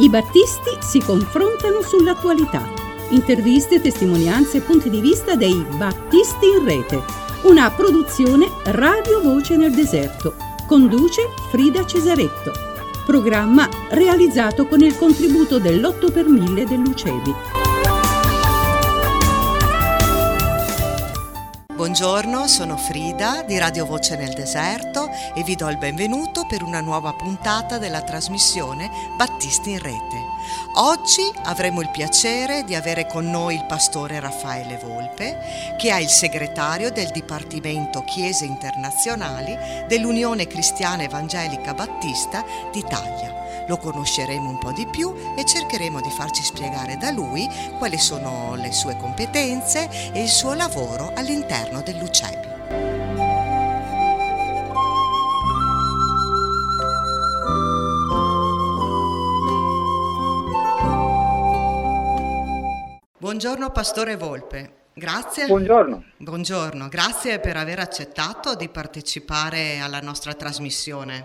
I battisti si confrontano sull'attualità. Interviste, testimonianze e punti di vista dei Battisti in Rete. Una produzione Radio Voce nel Deserto. Conduce Frida Cesaretto. Programma realizzato con il contributo dell'8 per 1000 dell'UCEBI. Buongiorno, sono Frida di Radio Voce nel Deserto e vi do il benvenuto per una nuova puntata della trasmissione Battisti in Rete. Oggi avremo il piacere di avere con noi il pastore Raffaele Volpe, che è il segretario del Dipartimento Chiese Internazionali dell'Unione Cristiana Evangelica Battista d'Italia. Lo conosceremo un po' di più e cercheremo di farci spiegare da lui quali sono le sue competenze e il suo lavoro all'interno dell'UCEBI. Buongiorno Pastore Volpe, grazie. Buongiorno, grazie per aver accettato di partecipare alla nostra trasmissione.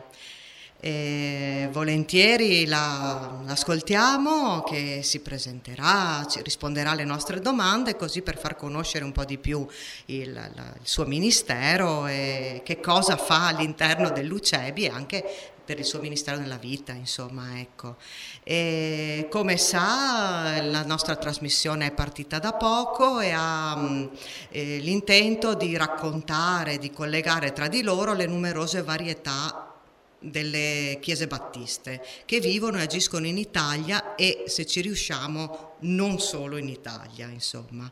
Volentieri l'ascoltiamo, che si presenterà, ci risponderà alle nostre domande, così per far conoscere un po' di più il suo ministero e che cosa fa all'interno dell'UCEBI e anche per il suo ministero nella vita, insomma, ecco. E come sa, la nostra trasmissione è partita da poco e ha l'intento di raccontare, di collegare tra di loro le numerose varietà delle chiese battiste che vivono e agiscono in Italia e, se ci riusciamo, non solo in Italia, insomma.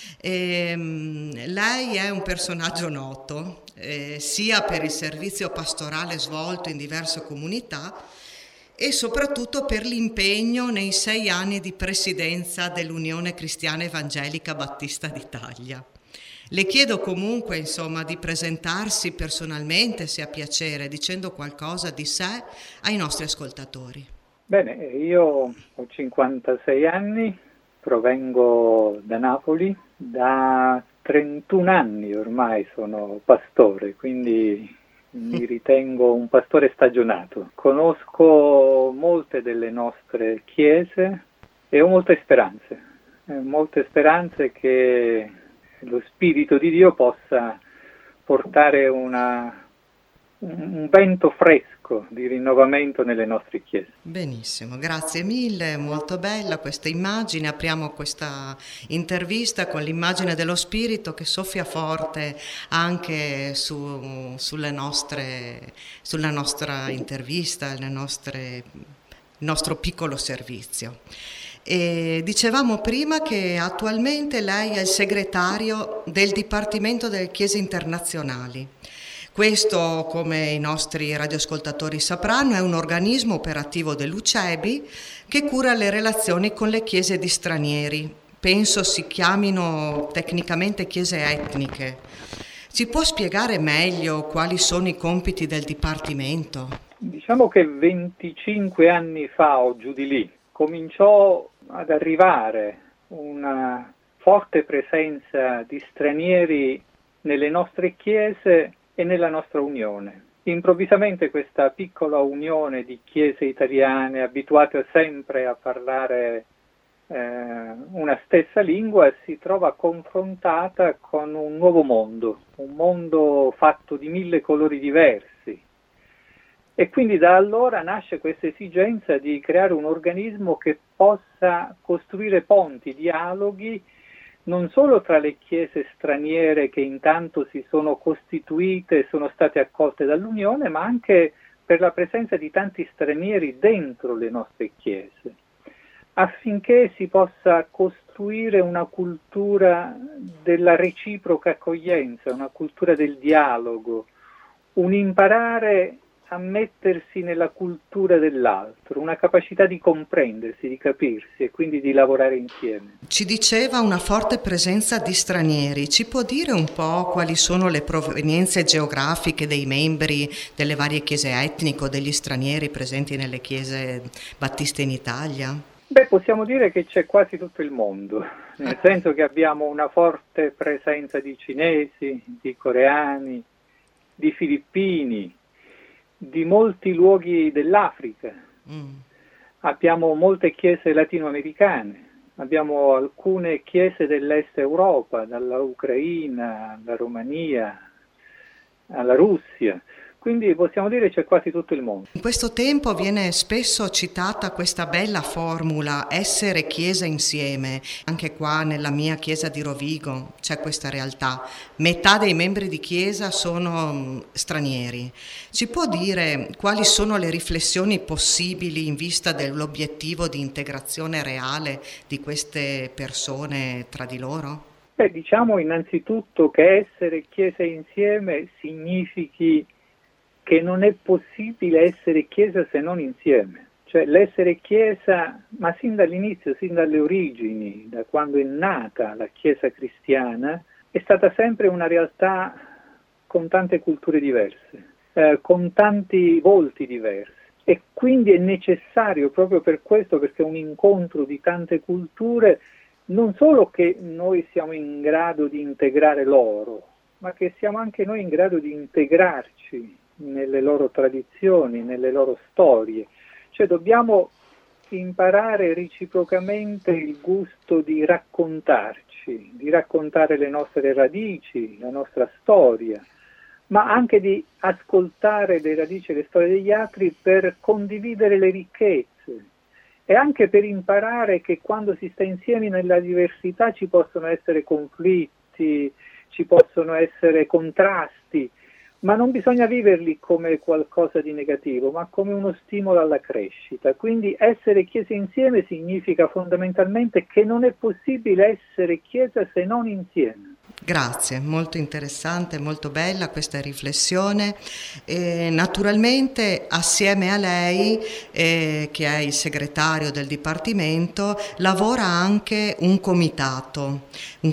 Lei è un personaggio noto sia per il servizio pastorale svolto in diverse comunità e soprattutto per l'impegno nei 6 anni di presidenza dell'Unione Cristiana Evangelica Battista d'Italia. Le chiedo comunque, insomma, di presentarsi personalmente, se ha piacere, dicendo qualcosa di sé ai nostri ascoltatori. Bene, io ho 56 anni, provengo da Napoli, da 31 anni ormai sono pastore, quindi mi ritengo un pastore stagionato. Conosco molte delle nostre chiese e ho molte speranze che lo Spirito di Dio possa portare un vento fresco di rinnovamento nelle nostre chiese. Benissimo, grazie mille, molto bella questa immagine. Apriamo questa intervista con l'immagine dello Spirito che soffia forte anche sulla nostra intervista, il nostro piccolo servizio. E dicevamo prima che attualmente lei è il segretario del Dipartimento delle Chiese Internazionali. Questo, come i nostri radioascoltatori sapranno, è un organismo operativo dell'UCEBI che cura le relazioni con le chiese di stranieri. Penso si chiamino tecnicamente chiese etniche. Ci può spiegare meglio quali sono i compiti del Dipartimento? Diciamo che 25 anni fa o giù di lì cominciò ad arrivare una forte presenza di stranieri nelle nostre chiese e nella nostra unione. Improvvisamente questa piccola unione di chiese italiane, abituate sempre a parlare una stessa lingua, si trova confrontata con un nuovo mondo, un mondo fatto di 1000 colori diversi. E quindi da allora nasce questa esigenza di creare un organismo che possa costruire ponti, dialoghi, non solo tra le chiese straniere che intanto si sono costituite e sono state accolte dall'Unione, ma anche per la presenza di tanti stranieri dentro le nostre chiese, affinché si possa costruire una cultura della reciproca accoglienza, una cultura del dialogo, un imparare a mettersi nella cultura dell'altro, una capacità di comprendersi, di capirsi e quindi di lavorare insieme. Ci diceva una forte presenza di stranieri. Ci può dire un po' quali sono le provenienze geografiche dei membri delle varie chiese etniche o degli stranieri presenti nelle chiese battiste in Italia? Beh, possiamo dire che c'è quasi tutto il mondo, nel senso che abbiamo una forte presenza di cinesi, di coreani, di filippini, di molti luoghi dell'Africa, abbiamo molte chiese latinoamericane, abbiamo alcune chiese dell'est Europa, dalla Ucraina, alla Romania, alla Russia. Quindi possiamo dire c'è quasi tutto il mondo. In questo tempo viene spesso citata questa bella formula, essere chiesa insieme. Anche qua nella mia chiesa di Rovigo c'è questa realtà. Metà dei membri di chiesa sono stranieri. Ci può dire quali sono le riflessioni possibili in vista dell'obiettivo di integrazione reale di queste persone tra di loro? Diciamo innanzitutto che essere chiesa insieme significhi che non è possibile essere chiesa se non insieme. Cioè l'essere chiesa, ma sin dall'inizio, sin dalle origini, da quando è nata la chiesa cristiana, è stata sempre una realtà con tante culture diverse, con tanti volti diversi. E quindi è necessario, proprio per questo, perché è un incontro di tante culture, non solo che noi siamo in grado di integrare loro, ma che siamo anche noi in grado di integrarci nelle loro tradizioni, nelle loro storie. Cioè dobbiamo imparare reciprocamente il gusto di raccontarci, di raccontare le nostre radici, la nostra storia, ma anche di ascoltare le radici e le storie degli altri per condividere le ricchezze e anche per imparare che quando si sta insieme nella diversità ci possono essere conflitti, ci possono essere contrasti, ma non bisogna viverli come qualcosa di negativo, ma come uno stimolo alla crescita. Quindi essere chiesa insieme significa fondamentalmente che non è possibile essere chiesa se non insieme. Grazie, molto interessante, molto bella questa riflessione. Naturalmente assieme a lei, che è il segretario del Dipartimento, lavora anche un comitato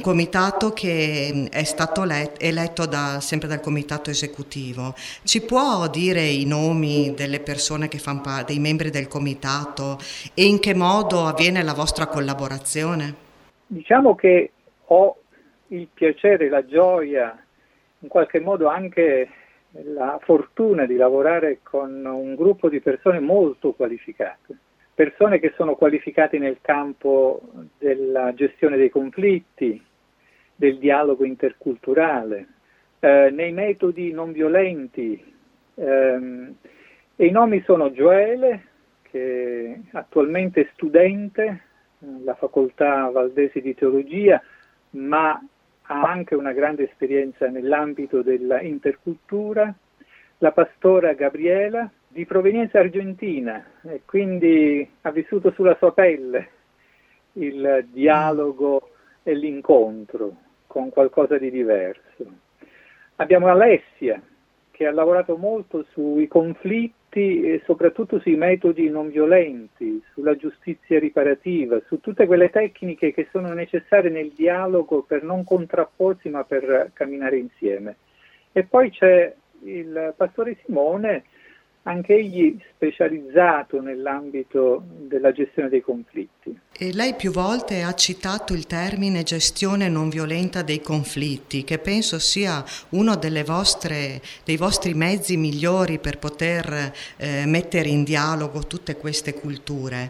che è stato eletto sempre dal comitato esecutivo. Ci può dire i nomi delle persone che fanno dei membri del comitato e in che modo avviene la vostra collaborazione? Diciamo che ho il piacere, la gioia, in qualche modo anche la fortuna di lavorare con un gruppo di persone molto qualificate, persone che sono qualificate nel campo della gestione dei conflitti, del dialogo interculturale, nei metodi non violenti. E i nomi sono Gioele, che attualmente è studente alla Facoltà Valdesi di Teologia, ma ha anche una grande esperienza nell'ambito della intercultura, la pastora Gabriela, di provenienza argentina, e quindi ha vissuto sulla sua pelle il dialogo e l'incontro con qualcosa di diverso. Abbiamo Alessia, che ha lavorato molto sui conflitti e soprattutto sui metodi non violenti, sulla giustizia riparativa, su tutte quelle tecniche che sono necessarie nel dialogo per non contrapporsi ma per camminare insieme. E poi c'è il pastore Simone, anche egli specializzato nell'ambito della gestione dei conflitti. E lei più volte ha citato il termine gestione non violenta dei conflitti, che penso sia uno dei vostri mezzi migliori per poter mettere in dialogo tutte queste culture.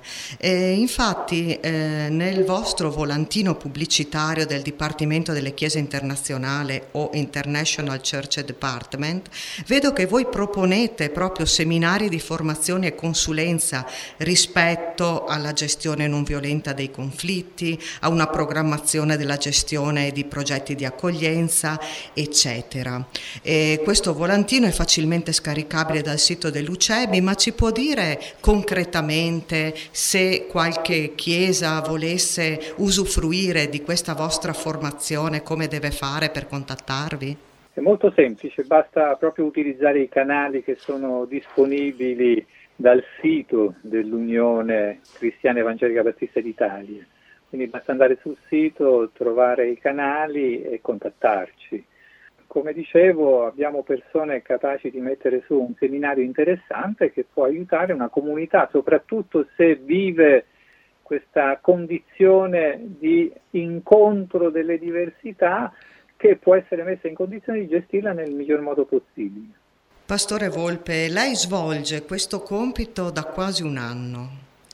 Infatti nel vostro volantino pubblicitario del Dipartimento delle Chiese Internazionali o International Church Department, vedo che voi proponete proprio seminari di formazione e consulenza rispetto alla gestione non violenta dei conflitti, a una programmazione della gestione di progetti di accoglienza, eccetera. Questo volantino è facilmente scaricabile dal sito dell'UCEBI, ma ci può dire concretamente se qualche chiesa volesse usufruire di questa vostra formazione, come deve fare per contattarvi? È molto semplice, basta proprio utilizzare i canali che sono disponibili dal sito dell'Unione Cristiana Evangelica Battista d'Italia. Quindi basta andare sul sito, trovare i canali e contattarci. Come dicevo, abbiamo persone capaci di mettere su un seminario interessante che può aiutare una comunità, soprattutto se vive questa condizione di incontro delle diversità, che può essere messa in condizione di gestirla nel miglior modo possibile. Pastore Volpe, lei svolge questo compito da quasi un anno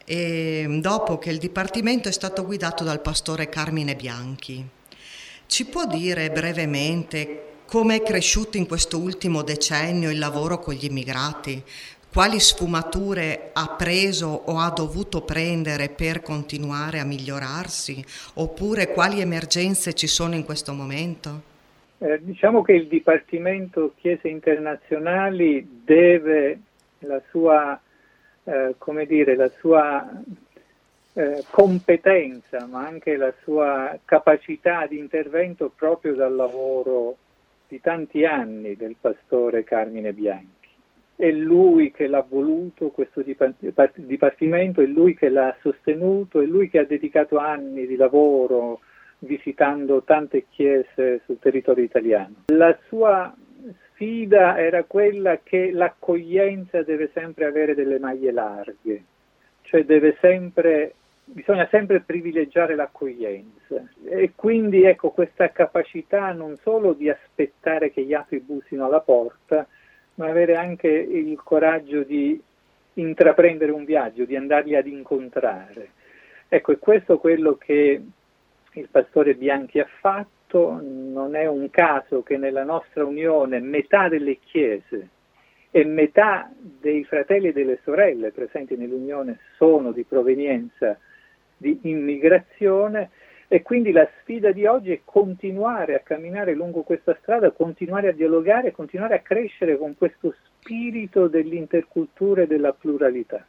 e dopo che il Dipartimento è stato guidato dal pastore Carmine Bianchi. Ci può dire brevemente come è cresciuto in questo ultimo decennio il lavoro con gli immigrati? Quali sfumature ha preso o ha dovuto prendere per continuare a migliorarsi? Oppure quali emergenze ci sono in questo momento? Diciamo che il Dipartimento Chiese Internazionali deve la sua, la sua competenza, ma anche la sua capacità di intervento proprio dal lavoro di tanti anni del pastore Carmine Bianchi. È lui che l'ha voluto questo dipartimento, è lui che l'ha sostenuto, è lui che ha dedicato anni di lavoro visitando tante chiese sul territorio italiano. La sua sfida era quella che l'accoglienza deve sempre avere delle maglie larghe, cioè bisogna sempre privilegiare l'accoglienza, e quindi ecco questa capacità non solo di aspettare che gli altri bussino alla porta, ma avere anche il coraggio di intraprendere un viaggio, di andarli ad incontrare. Ecco, è questo quello che il pastore Bianchi ha fatto. Non è un caso che nella nostra unione metà delle chiese e metà dei fratelli e delle sorelle presenti nell'unione sono di provenienza di immigrazione, e quindi la sfida di oggi è continuare a camminare lungo questa strada, continuare a dialogare, continuare a crescere con questo spirito dell'intercultura e della pluralità.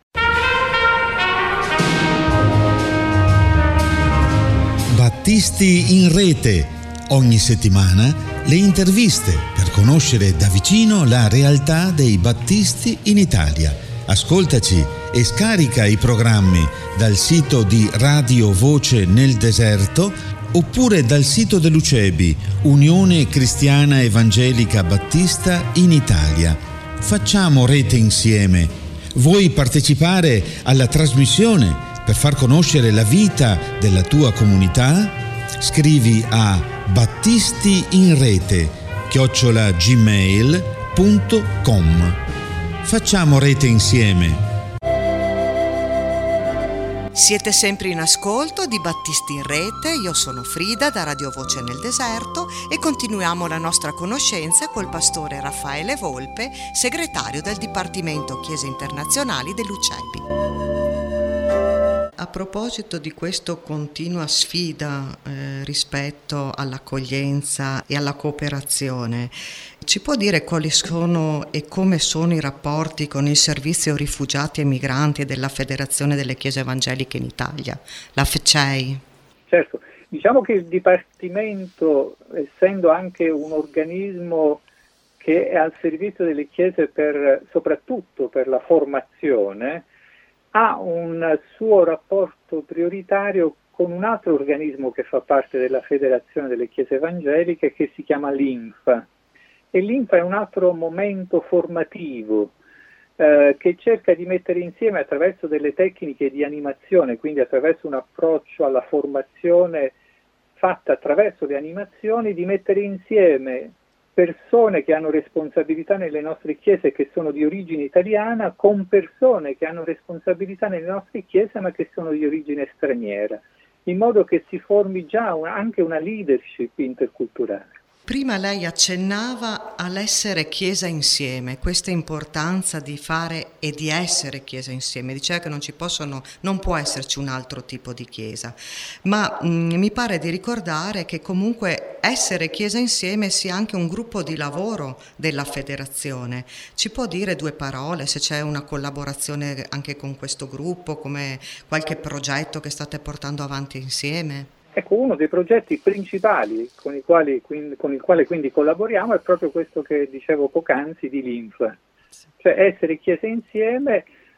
Battisti in rete. Ogni settimana le interviste per conoscere da vicino la realtà dei battisti in Italia. Ascoltaci e scarica i programmi dal sito di Radio Voce nel Deserto oppure dal sito dell'UCEBI, Unione Cristiana Evangelica Battista in Italia. Facciamo rete insieme. Vuoi partecipare alla trasmissione per far conoscere la vita della tua comunità? Scrivi a battistiinrete@gmail.com. Facciamo rete insieme. Siete sempre in ascolto di Battisti in Rete, io sono Frida da Radio Voce nel Deserto e continuiamo la nostra conoscenza col pastore Raffaele Volpe, segretario del Dipartimento Chiese Internazionali dell'UCEBI. A proposito di questa continua sfida rispetto all'accoglienza e alla cooperazione, ci può dire quali sono e come sono i rapporti con il Servizio Rifugiati e Migranti della Federazione delle Chiese Evangeliche in Italia, la FCEI? Certo, diciamo che il Dipartimento, essendo anche un organismo che è al servizio delle Chiese soprattutto per la formazione, ha un suo rapporto prioritario con un altro organismo che fa parte della Federazione delle Chiese Evangeliche, che si chiama l'INFA. E l'INFA è un altro momento formativo che cerca di mettere insieme, attraverso delle tecniche di animazione, quindi attraverso un approccio alla formazione fatta attraverso le animazioni, di mettere insieme persone che hanno responsabilità nelle nostre chiese che sono di origine italiana con persone che hanno responsabilità nelle nostre chiese ma che sono di origine straniera, in modo che si formi già anche una leadership interculturale. Prima lei accennava all'essere Chiesa insieme, questa importanza di fare e di essere Chiesa insieme, diceva che non può esserci un altro tipo di Chiesa, ma mi pare di ricordare che comunque essere Chiesa insieme sia anche un gruppo di lavoro della federazione. Ci può dire due parole se c'è una collaborazione anche con questo gruppo, come qualche progetto che state portando avanti insieme? Ecco, uno dei progetti principali con il quale quindi collaboriamo è proprio questo che dicevo poc'anzi di l'INFA, cioè essere Chiesa insieme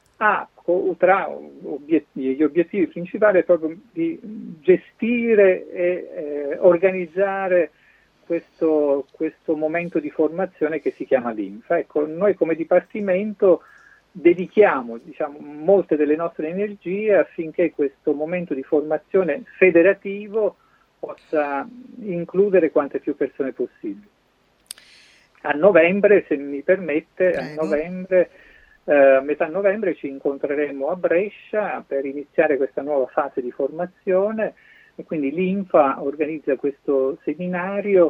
tra gli obiettivi principali è proprio di gestire e organizzare questo momento di formazione che si chiama l'INFA. Ecco, noi come Dipartimento dedichiamo molte delle nostre energie affinché questo momento di formazione federativo possa includere quante più persone possibile. A novembre, se mi permette, Prego. a novembre A metà novembre ci incontreremo a Brescia per iniziare questa nuova fase di formazione e quindi l'INFA organizza questo seminario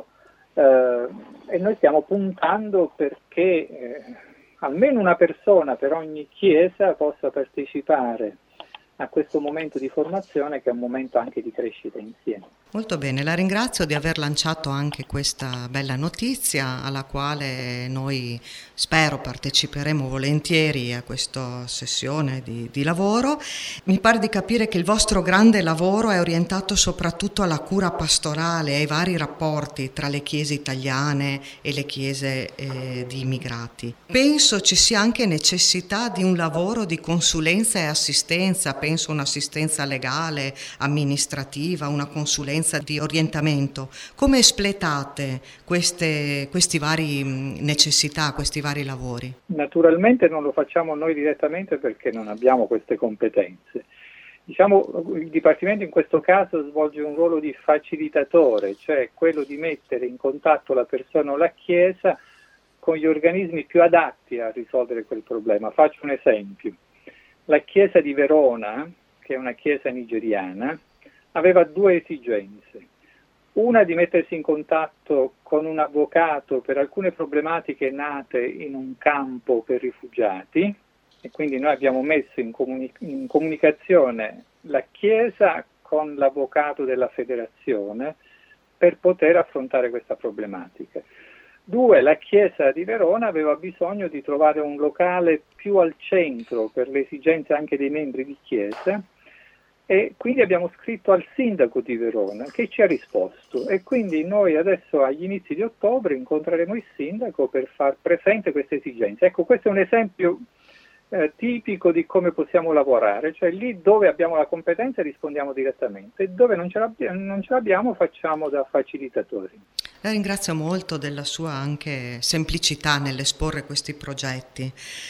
e noi stiamo puntando perché almeno una persona per ogni chiesa possa partecipare a questo momento di formazione, che è un momento anche di crescita insieme. Molto bene, la ringrazio di aver lanciato anche questa bella notizia alla quale noi spero parteciperemo volentieri a questa sessione di lavoro. Mi pare di capire che il vostro grande lavoro è orientato soprattutto alla cura pastorale e ai vari rapporti tra le chiese italiane e le chiese di immigrati. Penso ci sia anche necessità di un lavoro di consulenza e assistenza, penso un'assistenza legale, amministrativa, una consulenza di orientamento. Come espletate questi vari necessità, questi vari lavori? Naturalmente non lo facciamo noi direttamente perché non abbiamo queste competenze. Diciamo, il Dipartimento in questo caso svolge un ruolo di facilitatore, cioè quello di mettere in contatto la persona o la Chiesa con gli organismi più adatti a risolvere quel problema. Faccio un esempio. La Chiesa di Verona, che è una chiesa nigeriana, aveva due esigenze. Una di mettersi in contatto con un avvocato per alcune problematiche nate in un campo per rifugiati, e quindi noi abbiamo messo in comunicazione la Chiesa con l'avvocato della federazione per poter affrontare questa problematica. Due, la Chiesa di Verona aveva bisogno di trovare un locale più al centro per le esigenze anche dei membri di Chiesa, e quindi abbiamo scritto al sindaco di Verona che ci ha risposto, e quindi noi adesso agli inizi di ottobre incontreremo il sindaco per far presente queste esigenze. Ecco, questo è un esempio tipico di come possiamo lavorare, cioè lì dove abbiamo la competenza rispondiamo direttamente e dove non ce l'abbiamo facciamo da facilitatori. La ringrazio molto della sua anche semplicità nell'esporre questi progetti.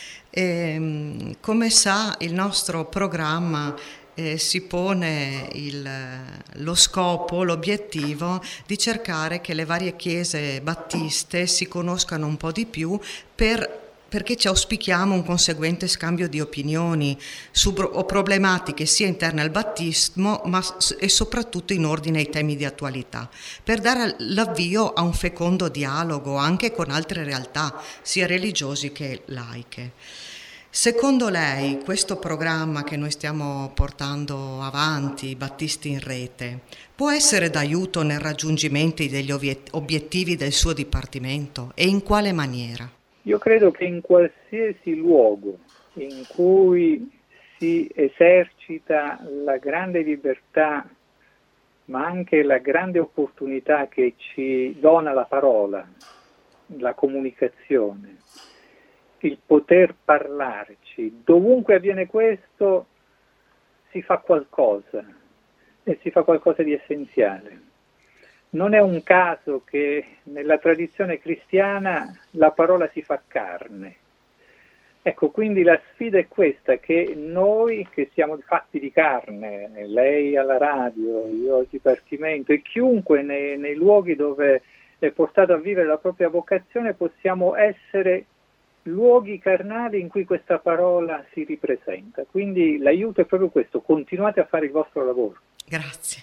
Come sa, il nostro programma si pone lo scopo, l'obiettivo di cercare che le varie chiese battiste si conoscano un po' di più perché ci auspichiamo un conseguente scambio di opinioni su problematiche sia interne al battismo e soprattutto in ordine ai temi di attualità, per dare l'avvio a un fecondo dialogo anche con altre realtà, sia religiose che laiche. Secondo lei questo programma che noi stiamo portando avanti, Battisti in Rete, può essere d'aiuto nel raggiungimento degli obiettivi del suo Dipartimento e in quale maniera? Io credo che in qualsiasi luogo in cui si esercita la grande libertà, ma anche la grande opportunità che ci dona la parola, la comunicazione, il poter parlarci, dovunque avviene questo si fa qualcosa, e si fa qualcosa di essenziale. Non è un caso che nella tradizione cristiana la parola si fa carne. Ecco, quindi la sfida è questa, che noi che siamo fatti di carne, lei alla radio, io al Dipartimento e chiunque nei luoghi dove è portato a vivere la propria vocazione, possiamo essere luoghi carnali in cui questa parola si ripresenta. Quindi l'aiuto è proprio questo: continuate a fare il vostro lavoro. Grazie.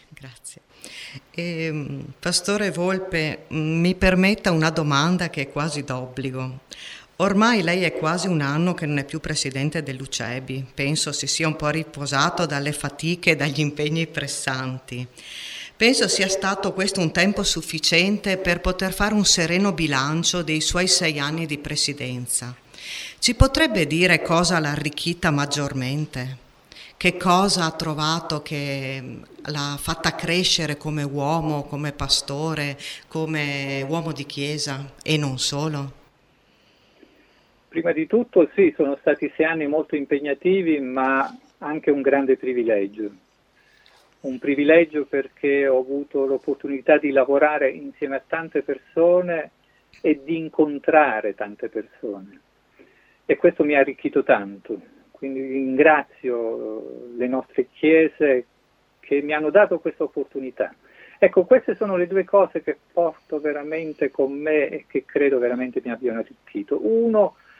Pastore Volpe, mi permetta una domanda che è quasi d'obbligo. Ormai lei è quasi un anno che non è più presidente dell'UCEBI, penso si sia un po' riposato dalle fatiche e dagli impegni pressanti. Penso sia stato questo un tempo sufficiente per poter fare un sereno bilancio dei suoi 6 anni di presidenza. Ci potrebbe dire cosa l'ha arricchita maggiormente? Che cosa ha trovato che l'ha fatta crescere come uomo, come pastore, come uomo di chiesa e non solo? Prima di tutto sì, sono stati 6 anni molto impegnativi, ma anche un grande privilegio. Un privilegio perché ho avuto l'opportunità di lavorare insieme a tante persone e di incontrare tante persone. E questo mi ha arricchito tanto. Quindi ringrazio le nostre chiese che mi hanno dato questa opportunità. Ecco, queste sono le 2 cose che porto veramente con me e che credo veramente mi abbiano arricchito. Uno,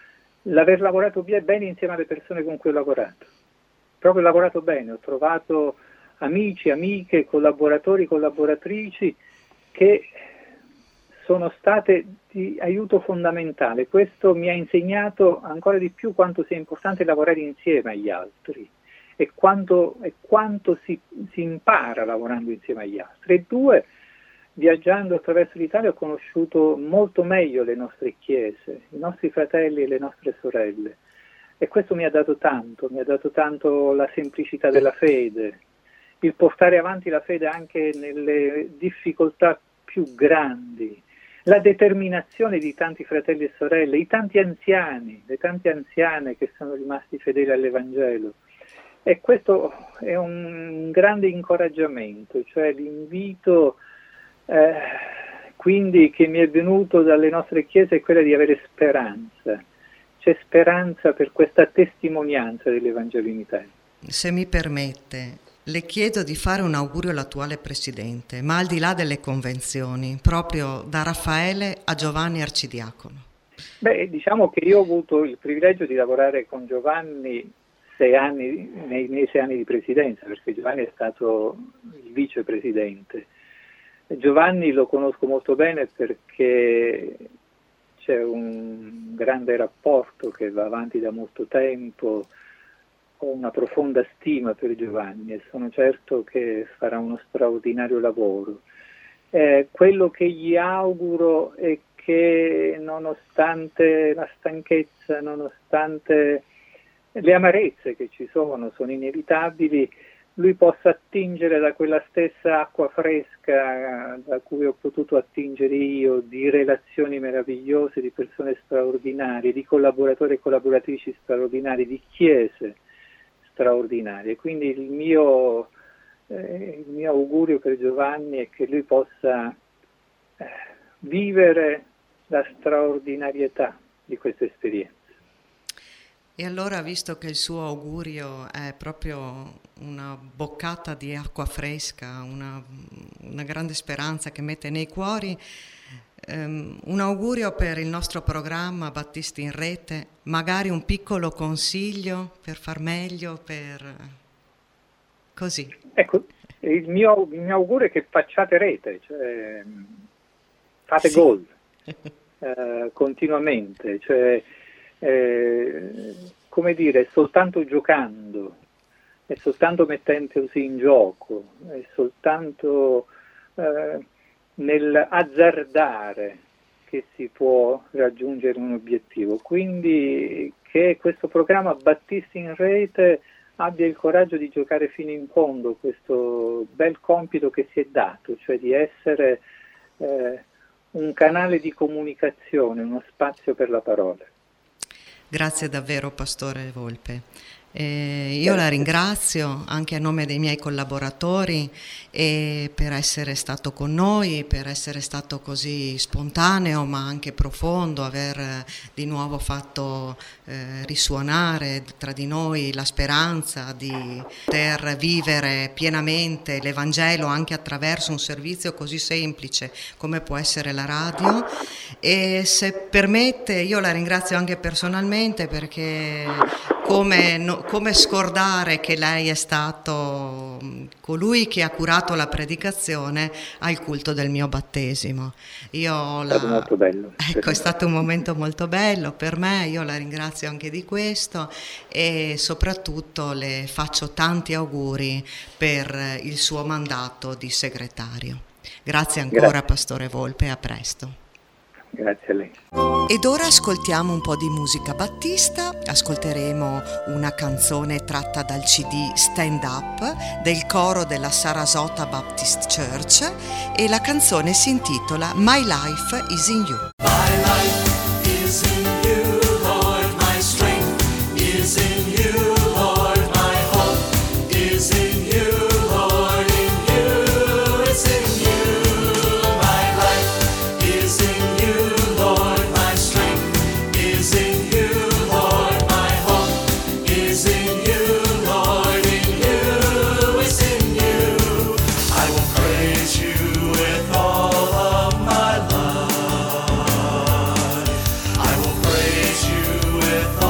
l'aver lavorato bene insieme alle persone con cui ho lavorato. Proprio lavorato bene, ho trovato amici, amiche, collaboratori, collaboratrici che sono state di aiuto fondamentale. Questo mi ha insegnato ancora di più quanto sia importante lavorare insieme agli altri e quanto si impara lavorando insieme agli altri. E due, viaggiando attraverso l'Italia ho conosciuto molto meglio le nostre chiese, i nostri fratelli e le nostre sorelle, e questo mi ha dato tanto la semplicità della fede, il portare avanti la fede anche nelle difficoltà più grandi, la determinazione di tanti fratelli e sorelle, i tanti anziani, le tante anziane che sono rimasti fedeli all'Evangelo. E questo è un grande incoraggiamento, cioè l'invito quindi che mi è venuto dalle nostre chiese è quella di avere speranza. C'è speranza per questa testimonianza dell'Evangelo in Italia. Se mi permette, le chiedo di fare un augurio all'attuale Presidente, ma al di là delle convenzioni, proprio da Raffaele a Giovanni Arcidiacono. Beh, diciamo che io ho avuto il privilegio di lavorare con Giovanni 6 anni, nei miei 6 anni di presidenza, perché Giovanni è stato il vicepresidente. Giovanni lo conosco molto bene perché c'è un grande rapporto che va avanti da molto tempo, ho una profonda stima per Giovanni e sono certo che farà uno straordinario lavoro. Quello che gli auguro è che nonostante la stanchezza, nonostante le amarezze che ci sono inevitabili, lui possa attingere da quella stessa acqua fresca da cui ho potuto attingere io, di relazioni meravigliose, di persone straordinarie, di collaboratori e collaboratrici straordinari, di chiese straordinarie. Quindi il mio augurio per Giovanni è che lui possa vivere la straordinarietà di questa esperienza. E allora, visto che il suo augurio è proprio una boccata di acqua fresca, una grande speranza che mette nei cuori, un augurio per il nostro programma Battisti in Rete, magari un piccolo consiglio per far meglio, per così. Ecco, il mio augurio è che facciate rete, cioè fate gol continuamente, cioè come dire, soltanto giocando, è soltanto mettendosi in gioco, è soltanto nel azzardare che si può raggiungere un obiettivo. Quindi che questo programma Battisti in Rete abbia il coraggio di giocare fino in fondo questo bel compito che si è dato, cioè di essere un canale di comunicazione, uno spazio per la parola. Grazie davvero, Pastore Volpe. Io la ringrazio anche a nome dei miei collaboratori per essere stato con noi, per essere stato così spontaneo ma anche profondo, aver di nuovo fatto risuonare tra di noi la speranza di poter vivere pienamente l'Evangelo anche attraverso un servizio così semplice come può essere la radio. E se permette, io la ringrazio anche personalmente, perché come scordare che lei è stato colui che ha curato la predicazione al culto del mio battesimo. È stato molto bello. Ecco, è stato un momento molto bello per me, io la ringrazio anche di questo e soprattutto le faccio tanti auguri per il suo mandato di segretario. Grazie ancora, Pastore Volpe, a presto. Grazie a lei. Ed ora ascoltiamo un po' di musica battista, ascolteremo una canzone tratta dal CD Stand Up del coro della Sarasota Baptist Church e la canzone si intitola My Life is in You. My life is in you, Lord, my strength is in you, Lord, my hope is in you, Lord, in you, it's in you. My life is in you, Lord, my strength is in you, Lord, my hope is in you, Lord, in you, it's in you. I will praise you with all of my life. I will praise you with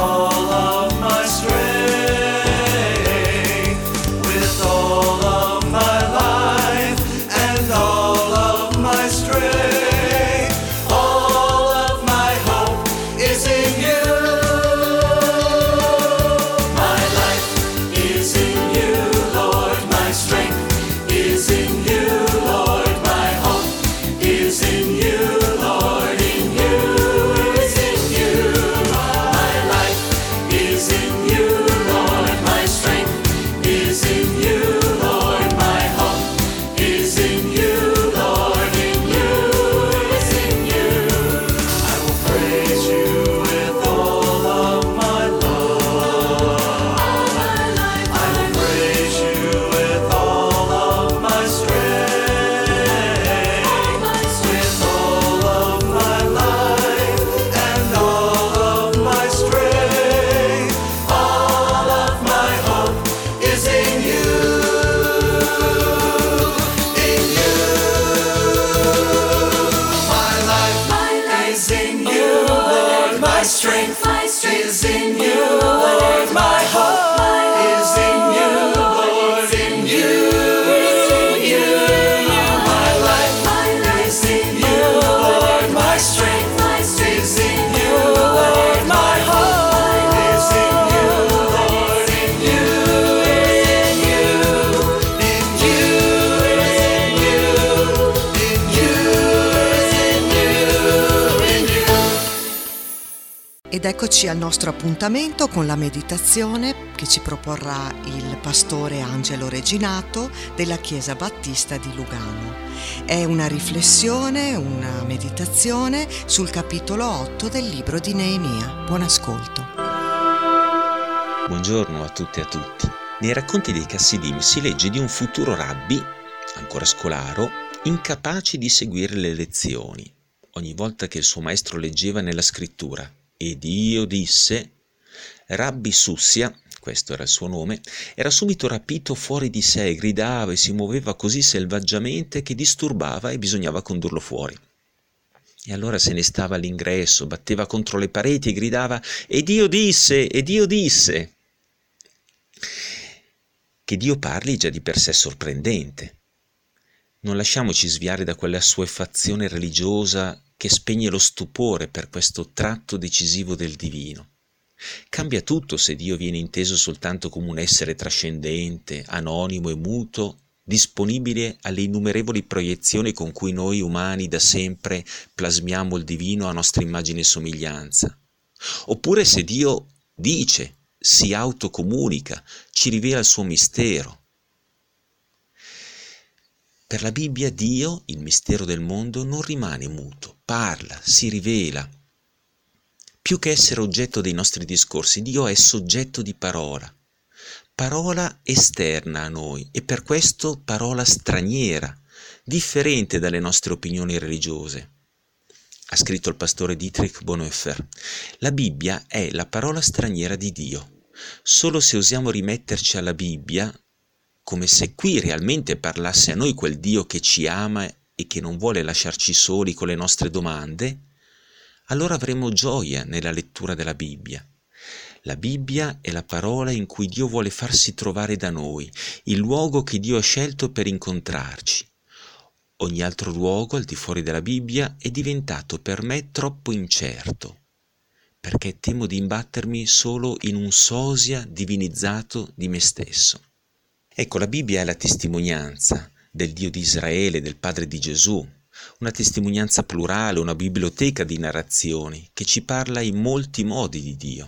Ed eccoci al nostro appuntamento con la meditazione che ci proporrà il pastore Angelo Reginato della Chiesa Battista di Lugano. È una riflessione, una meditazione sul capitolo 8 del libro di Neemia. Buon ascolto. Buongiorno a tutte e a tutti. Nei racconti dei Chassidim si legge di un futuro rabbi, ancora scolaro, incapace di seguire le lezioni. Ogni volta che il suo maestro leggeva nella scrittura "Ed io disse", Rabbi Sussia, questo era il suo nome, era subito rapito fuori di sé, gridava e si muoveva così selvaggiamente che disturbava e bisognava condurlo fuori. E allora se ne stava all'ingresso, batteva contro le pareti e gridava "Ed io disse, ed io disse". Che Dio parli già di per sé sorprendente. Non lasciamoci sviare da quella assuefazione religiosa che spegne lo stupore per questo tratto decisivo del divino. Cambia tutto se Dio viene inteso soltanto come un essere trascendente, anonimo e muto, disponibile alle innumerevoli proiezioni con cui noi umani da sempre plasmiamo il divino a nostra immagine e somiglianza. Oppure se Dio dice, si autocomunica, ci rivela il suo mistero. Per la Bibbia Dio, il mistero del mondo, non rimane muto, parla, si rivela. Più che essere oggetto dei nostri discorsi, Dio è soggetto di parola esterna a noi e per questo parola straniera, differente dalle nostre opinioni religiose. Ha scritto il pastore Dietrich Bonhoeffer: la Bibbia è la parola straniera di Dio. Solo se osiamo rimetterci alla Bibbia, come se qui realmente parlasse a noi quel Dio che ci ama e che non vuole lasciarci soli con le nostre domande, allora avremo gioia nella lettura della Bibbia. La Bibbia è la parola in cui Dio vuole farsi trovare da noi, il luogo che Dio ha scelto per incontrarci. Ogni altro luogo al di fuori della Bibbia è diventato per me troppo incerto, perché temo di imbattermi solo in un sosia divinizzato di me stesso. Ecco, la Bibbia è la testimonianza del Dio di Israele, del Padre di Gesù, una testimonianza plurale, una biblioteca di narrazioni che ci parla in molti modi di Dio.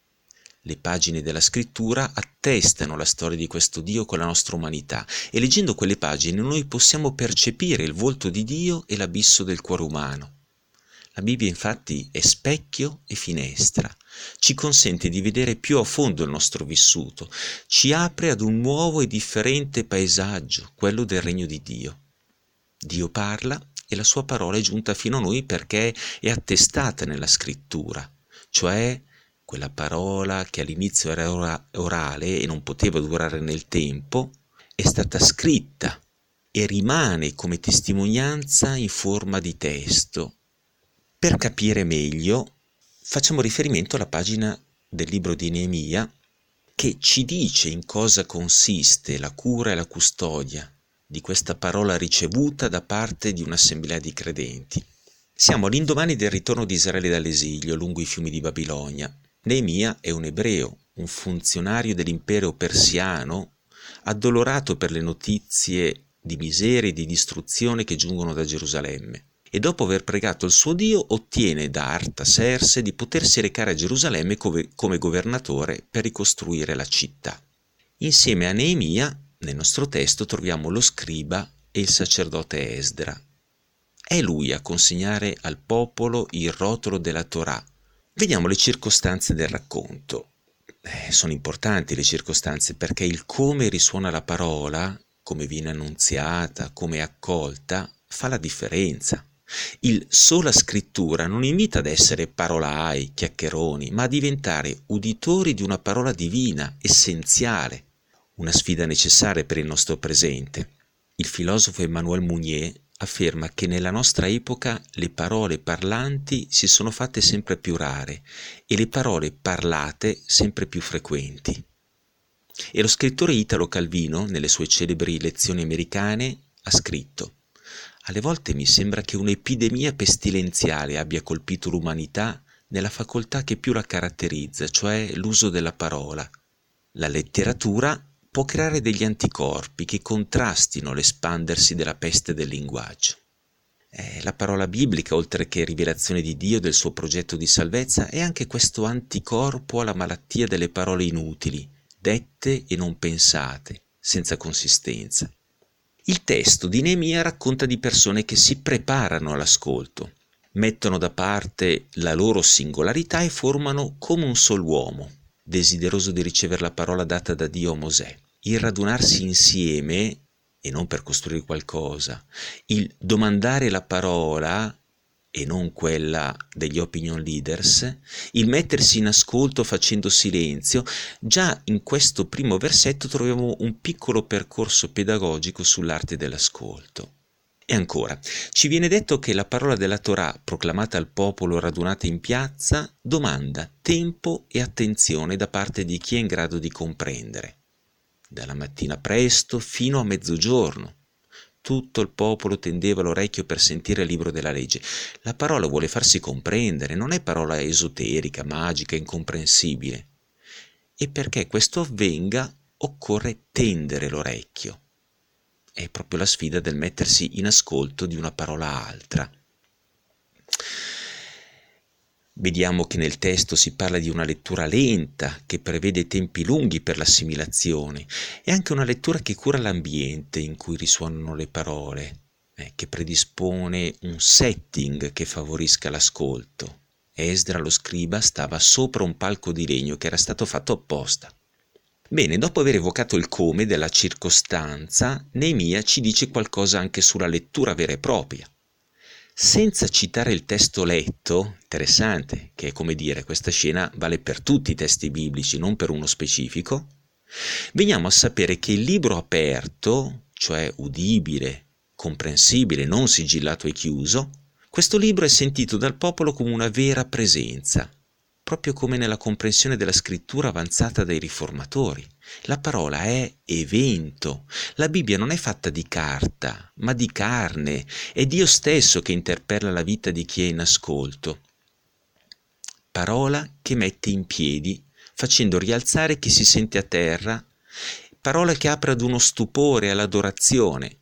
Le pagine della scrittura attestano la storia di questo Dio con la nostra umanità e leggendo quelle pagine noi possiamo percepire il volto di Dio e l'abisso del cuore umano. La Bibbia infatti è specchio e finestra, ci consente di vedere più a fondo il nostro vissuto, ci apre ad un nuovo e differente paesaggio, quello del regno di Dio. Dio parla e la sua parola è giunta fino a noi perché è attestata nella scrittura, cioè quella parola che all'inizio era orale e non poteva durare nel tempo, è stata scritta e rimane come testimonianza in forma di testo. Per capire meglio, facciamo riferimento alla pagina del libro di Neemia che ci dice in cosa consiste la cura e la custodia di questa parola ricevuta da parte di un'assemblea di credenti. Siamo all'indomani del ritorno di Israele dall'esilio lungo i fiumi di Babilonia. Neemia è un ebreo, un funzionario dell'impero persiano, addolorato per le notizie di miseria e di distruzione che giungono da Gerusalemme. E dopo aver pregato il suo Dio ottiene da Artaserse di potersi recare a Gerusalemme come governatore per ricostruire la città. Insieme a Neemia, nel nostro testo, troviamo lo scriba e il sacerdote Esdra. È lui a consegnare al popolo il rotolo della Torah. Vediamo le circostanze del racconto. Sono importanti le circostanze perché il come risuona la parola, come viene annunziata, come è accolta, fa la differenza. Il sola scrittura non invita ad essere parolai, chiacchieroni, ma a diventare uditori di una parola divina, essenziale, una sfida necessaria per il nostro presente. Il filosofo Emmanuel Mounier afferma che nella nostra epoca le parole parlanti si sono fatte sempre più rare e le parole parlate sempre più frequenti. E lo scrittore Italo Calvino, nelle sue celebri lezioni americane, ha scritto: alle volte mi sembra che un'epidemia pestilenziale abbia colpito l'umanità nella facoltà che più la caratterizza, cioè l'uso della parola. La letteratura può creare degli anticorpi che contrastino l'espandersi della peste del linguaggio. La parola biblica, oltre che rivelazione di Dio, del suo progetto di salvezza, è anche questo anticorpo alla malattia delle parole inutili, dette e non pensate, senza consistenza. Il testo di Neemia racconta di persone che si preparano all'ascolto, mettono da parte la loro singolarità e formano come un solo uomo, desideroso di ricevere la parola data da Dio a Mosè. Il radunarsi insieme, e non per costruire qualcosa, il domandare la parola e non quella degli opinion leaders, il mettersi in ascolto facendo silenzio, già in questo primo versetto troviamo un piccolo percorso pedagogico sull'arte dell'ascolto. E ancora, ci viene detto che la parola della Torah, proclamata al popolo radunato in piazza, domanda tempo e attenzione da parte di chi è in grado di comprendere. Dalla mattina presto fino a mezzogiorno. Tutto il popolo tendeva l'orecchio per sentire il libro della legge. La parola vuole farsi comprendere, non è parola esoterica, magica, incomprensibile. E perché questo avvenga occorre tendere l'orecchio. È proprio la sfida del mettersi in ascolto di una parola altra. Vediamo che nel testo si parla di una lettura lenta che prevede tempi lunghi per l'assimilazione e anche una lettura che cura l'ambiente in cui risuonano le parole, che predispone un setting che favorisca l'ascolto. Esdra, lo scriba, stava sopra un palco di legno che era stato fatto apposta. Bene, dopo aver evocato il come della circostanza, Neemia ci dice qualcosa anche sulla lettura vera e propria. Senza citare il testo letto, interessante, che è come dire questa scena vale per tutti i testi biblici, non per uno specifico, veniamo a sapere che il libro aperto, cioè udibile, comprensibile, non sigillato e chiuso, questo libro è sentito dal popolo come una vera presenza, proprio come nella comprensione della scrittura avanzata dai riformatori. La parola è evento. La Bibbia non è fatta di carta, ma di carne. È Dio stesso che interpella la vita di chi è in ascolto. Parola che mette in piedi, facendo rialzare chi si sente a terra. Parola che apre ad uno stupore, all'adorazione.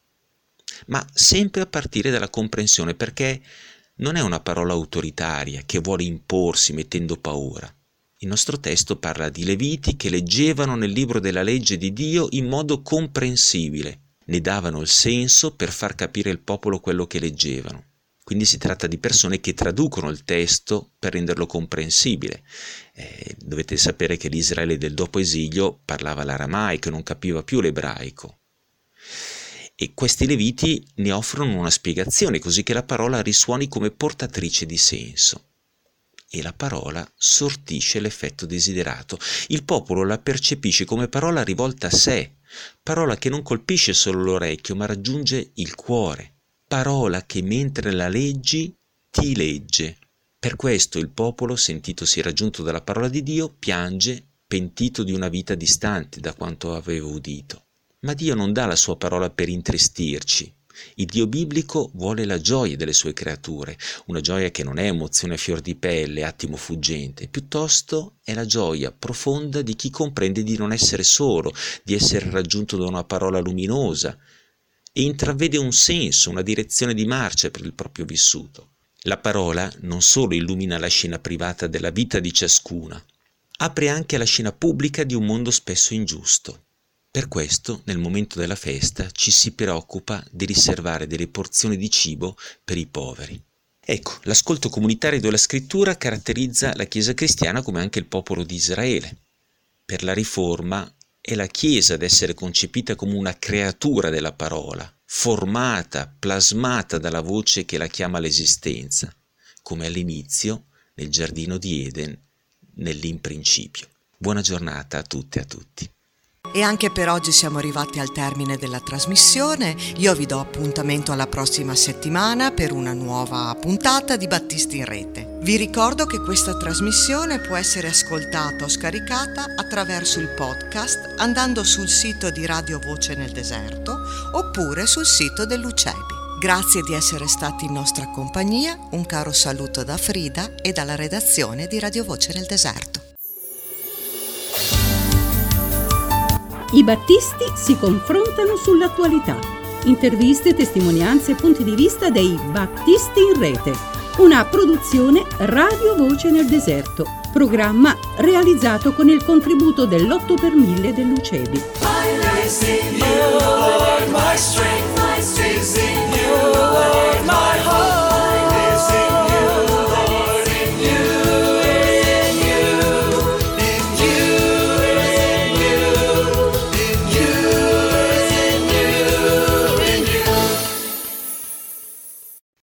Ma sempre a partire dalla comprensione, perché non è una parola autoritaria che vuole imporsi mettendo paura. Il nostro testo parla di leviti che leggevano nel libro della legge di Dio in modo comprensibile, ne davano il senso per far capire al popolo quello che leggevano. Quindi si tratta di persone che traducono il testo per renderlo comprensibile. Dovete sapere che l'Israele del dopo esilio parlava l'aramaico e non capiva più l'ebraico. E questi leviti ne offrono una spiegazione così che la parola risuoni come portatrice di senso. E la parola sortisce l'effetto desiderato. Il popolo la percepisce come parola rivolta a sé, parola che non colpisce solo l'orecchio ma raggiunge il cuore, parola che mentre la leggi ti legge. Per questo il popolo, sentitosi raggiunto dalla parola di Dio, piange pentito di una vita distante da quanto aveva udito. Ma Dio non dà la sua parola per intristirci. Il Dio biblico vuole la gioia delle sue creature, una gioia che non è emozione a fior di pelle, attimo fuggente, piuttosto è la gioia profonda di chi comprende di non essere solo, di essere raggiunto da una parola luminosa e intravede un senso, una direzione di marcia per il proprio vissuto. La parola non solo illumina la scena privata della vita di ciascuna, apre anche la scena pubblica di un mondo spesso ingiusto. Per questo, nel momento della festa, ci si preoccupa di riservare delle porzioni di cibo per i poveri. Ecco, l'ascolto comunitario della scrittura caratterizza la Chiesa cristiana come anche il popolo di Israele. Per la Riforma è la Chiesa ad essere concepita come una creatura della parola, formata, plasmata dalla voce che la chiama all'esistenza, come all'inizio, nel giardino di Eden, nell'imprincipio. Buona giornata a tutte e a tutti. E anche per oggi siamo arrivati al termine della trasmissione. Io vi do appuntamento alla prossima settimana per una nuova puntata di Battisti in Rete. Vi ricordo che questa trasmissione può essere ascoltata o scaricata attraverso il podcast andando sul sito di Radio Voce nel Deserto oppure sul sito dell'Ucebi. Grazie di essere stati in nostra compagnia, un caro saluto da Frida e dalla redazione di Radio Voce nel Deserto. I battisti si confrontano sull'attualità. interviste, testimonianze e punti di vista dei Battisti in Rete, una produzione Radio Voce nel Deserto, programma realizzato con il contributo dell'8 per 1000 dell'UCEBI. Is in you, Lord, my strength is in you, Lord, my hope.